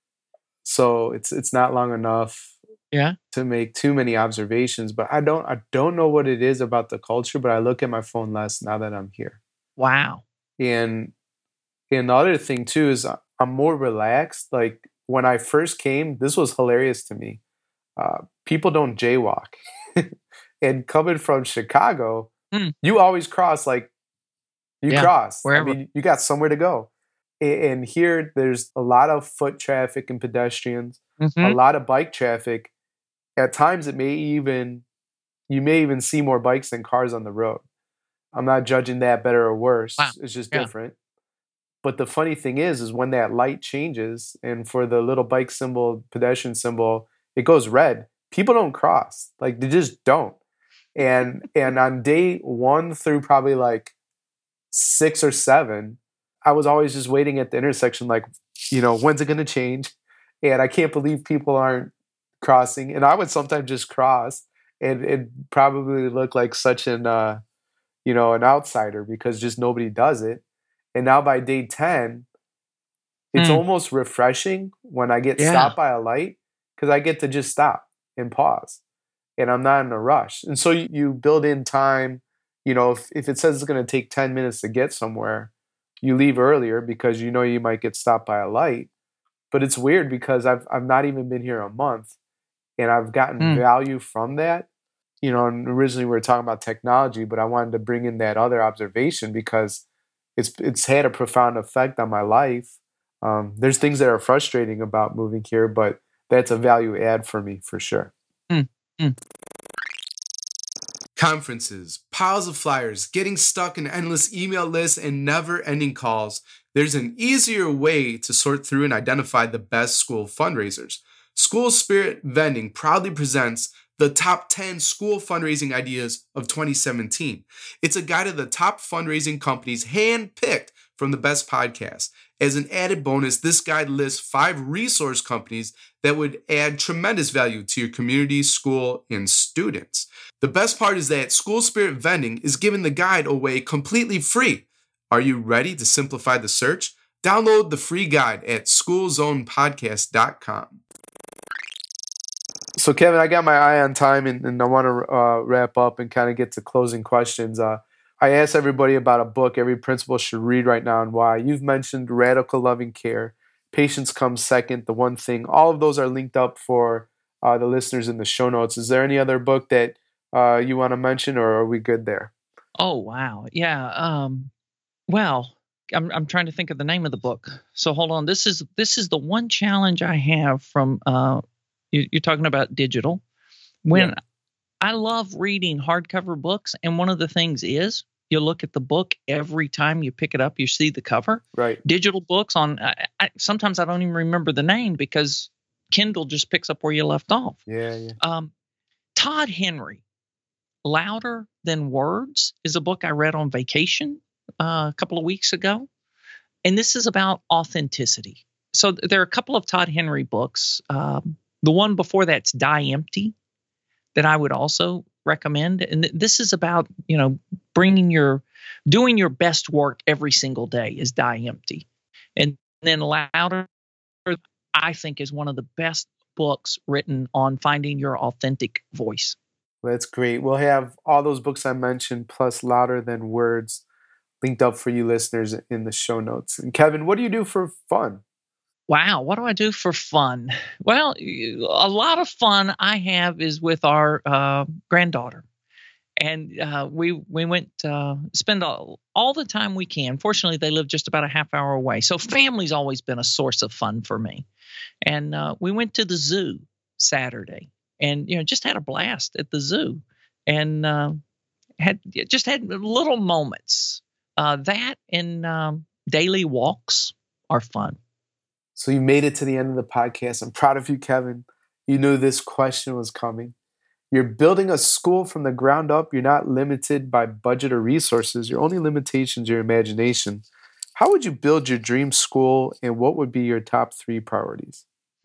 Speaker 2: so it's not long enough to make too many observations. But I don't know what it is about the culture, but I look at my phone less now that I'm here.
Speaker 3: Wow.
Speaker 2: And the other thing too is I'm more relaxed. Like when I first came, this was hilarious to me. People don't jaywalk. And coming from Chicago, you always cross, like you cross.
Speaker 3: Wherever.
Speaker 2: I mean, you got somewhere to go. And here there's a lot of foot traffic and pedestrians, a lot of bike traffic. At times you may even see more bikes than cars on the road. I'm not judging that better or worse. Wow. It's just different. But the funny thing is when that light changes and for the little bike symbol, pedestrian symbol, it goes red, people don't cross. Like they just don't. And on day 1 through probably like 6 or 7, I was always just waiting at the intersection, like, when's it going to change? And I can't believe people aren't crossing. And I would sometimes just cross and it probably look like such an outsider because just nobody does it. And now by day 10, it's almost refreshing when I get stopped by a light because I get to just stop and pause and I'm not in a rush. And so you build in time, if it says it's going to take 10 minutes to get somewhere, you leave earlier because you might get stopped by a light. But it's weird because I've not even been here a month and I've gotten value from that. And originally we were talking about technology, but I wanted to bring in that other observation because it's had a profound effect on my life. There's things that are frustrating about moving here, but that's a value add for me for sure. Conferences, piles of flyers, getting stuck in endless email lists, and never-ending calls. There's an easier way to sort through and identify the best school fundraisers. School Spirit Vending proudly presents the top 10 school fundraising ideas of 2017. It's a guide of the top fundraising companies handpicked from the best podcasts. As an added bonus, this guide lists 5 resource companies that would add tremendous value to your community, school, and students. The best part is that School Spirit Vending is giving the guide away completely free. Are you ready to simplify the search? Download the free guide at schoolzonepodcast.com. So, Kevin, I got my eye on time, and I want to wrap up and kind of get to closing questions. I asked everybody about a book every principal should read right now and why. You've mentioned Radical Loving Care, Patience Comes Second, The One Thing. All of those are linked up for the listeners in the show notes. Is there any other book that you want to mention, or are we good there?
Speaker 3: Oh, wow. Yeah. Well, I'm trying to think of the name of the book. So hold on. This is the one challenge I have from you're talking about digital. I love reading hardcover books, and one of the things is you look at the book every time you pick it up, you see the cover.
Speaker 2: Right.
Speaker 3: Digital books sometimes I don't even remember the name because Kindle just picks up where you left off.
Speaker 2: Yeah.
Speaker 3: Todd Henry, Louder Than Words, is a book I read on vacation a couple of weeks ago, and this is about authenticity. So there are a couple of Todd Henry books. The one before that's Die Empty that I would also recommend. And this is about, bringing your Doing your best work every single day is Die Empty. And then Louder, I think, is one of the best books written on finding your authentic voice.
Speaker 2: That's great. We'll have all those books I mentioned, plus Louder Than Words, linked up for you listeners in the show notes. And Kevin, what do you do for fun?
Speaker 3: Wow, what do I do for fun? Well, a lot of fun I have is with our granddaughter. And we went spend all the time we can. Fortunately, they live just about a half hour away. So family's always been a source of fun for me. And we went to the zoo Saturday and, just had a blast at the zoo and had little moments. That and daily walks are fun.
Speaker 2: So you made it to the end of the podcast. I'm proud of you, Kevin. You knew this question was coming. You're building a school from the ground up. You're not limited by budget or resources. Your only limitation is your imagination. How would you build your dream school, and what would be your top 3 priorities?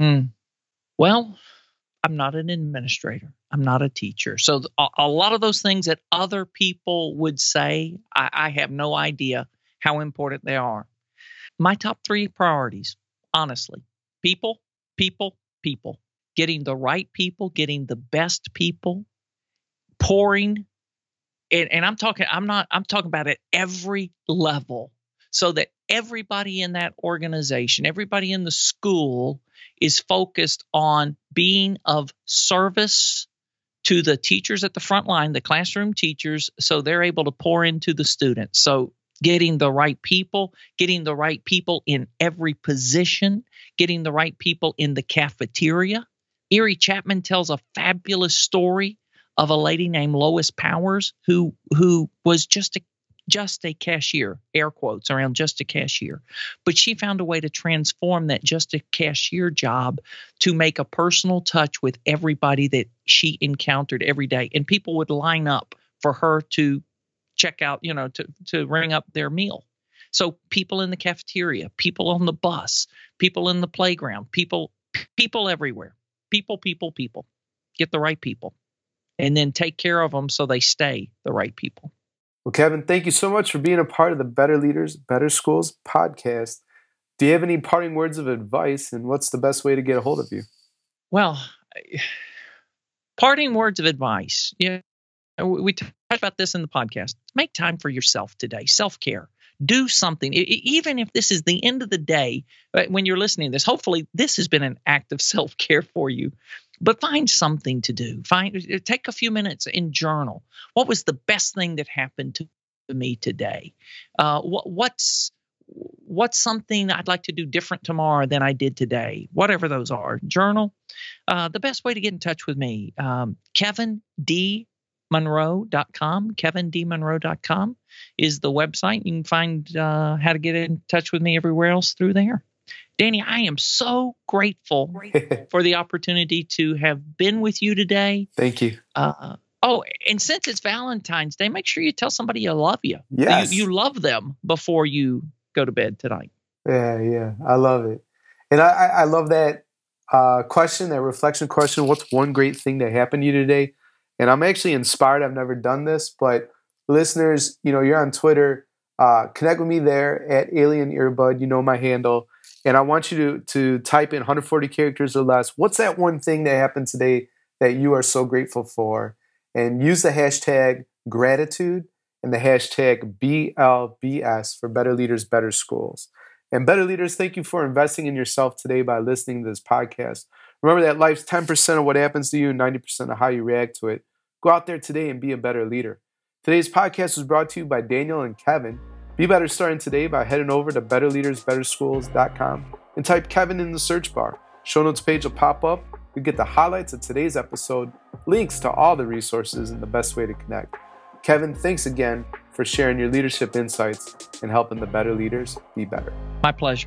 Speaker 3: Well, I'm not an administrator. I'm not a teacher. So a lot of those things that other people would say, I have no idea how important they are. My top 3 priorities, honestly, people. Getting the right people, getting the best people, pouring, and I'm talking about at every level, so that everybody in that organization, everybody in the school is focused on being of service to the teachers at the front line, the classroom teachers, so they're able to pour into the students. So getting the right people in every position, getting the right people in the cafeteria. Erie Chapman tells a fabulous story of a lady named Lois Powers who was just a cashier, air quotes around just a cashier. But she found a way to transform that just a cashier job to make a personal touch with everybody that she encountered every day. And people would line up for her to check out, to ring up their meal. So people in the cafeteria, people on the bus, people in the playground, people everywhere. People. Get the right people. And then take care of them so they stay the right people.
Speaker 2: Well, Kevin, thank you so much for being a part of the Better Leaders, Better Schools podcast. Do you have any parting words of advice, and what's the best way to get a hold of you?
Speaker 3: Well, parting words of advice. We talked about this in the podcast. Make time for yourself today. Self-care. Do something. Even if this is the end of the day, when you're listening to this, hopefully this has been an act of self-care for you. But find something to do. Take a few minutes and journal. What was the best thing that happened to me today? What's something I'd like to do different tomorrow than I did today? Whatever those are. Journal. The best way to get in touch with me, KevinDMonroe.com. KevinDMonroe.com is the website. You can find how to get in touch with me everywhere else through there. Danny, I am so grateful for the opportunity to have been with you today.
Speaker 2: Thank you.
Speaker 3: And since it's Valentine's Day, make sure you tell somebody you love you.
Speaker 2: Yes.
Speaker 3: You love them before you go to bed tonight.
Speaker 2: Yeah. I love it. And I love that question, that reflection question. What's one great thing that happened to you today? And I'm actually inspired. I've never done this, but listeners, you're on Twitter. Connect with me there at Alien Earbud. You know my handle. And I want you to type in 140 characters or less. What's that one thing that happened today that you are so grateful for? And use the hashtag gratitude and the hashtag BLBS for Better Leaders, Better Schools. And Better Leaders, thank you for investing in yourself today by listening to this podcast. Remember that life's 10% of what happens to you and 90% of how you react to it. Go out there today and be a better leader. Today's podcast was brought to you by Daniel and Kevin. Be better starting today by heading over to betterleadersbetterschools.com and type Kevin in the search bar. Show notes page will pop up. You get the highlights of today's episode, links to all the resources, and the best way to connect. Kevin, thanks again for sharing your leadership insights and helping the better leaders be better.
Speaker 3: My pleasure.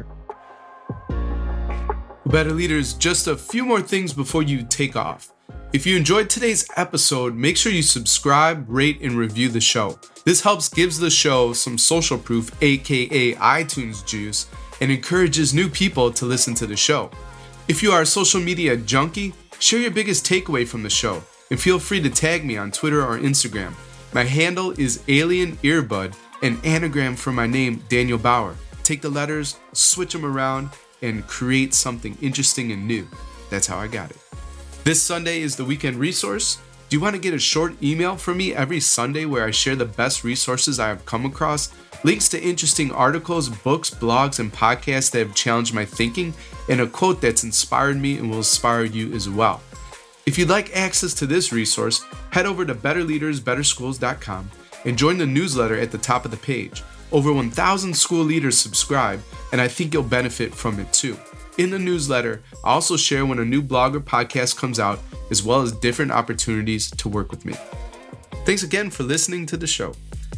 Speaker 2: Better Leaders, just a few more things before you take off. If you enjoyed today's episode, make sure you subscribe, rate, and review the show. This gives the show some social proof, aka iTunes juice, and encourages new people to listen to the show. If you are a social media junkie, share your biggest takeaway from the show, and feel free to tag me on Twitter or Instagram. My handle is Alien Earbud, an anagram for my name, Daniel Bauer. Take the letters, switch them around, and create something interesting and new. That's how I got it. This Sunday is the weekend resource. Do you want to get a short email from me every Sunday where I share the best resources I have come across, links to interesting articles, books, blogs, and podcasts that have challenged my thinking, and a quote that's inspired me and will inspire you as well? If you'd like access to this resource, head over to betterleadersbetterschools.com and join the newsletter at the top of the page. Over 1,000 school leaders subscribe, and I think you'll benefit from it too. In the newsletter, I also share when a new blog or podcast comes out, as well as different opportunities to work with me. Thanks again for listening to the show.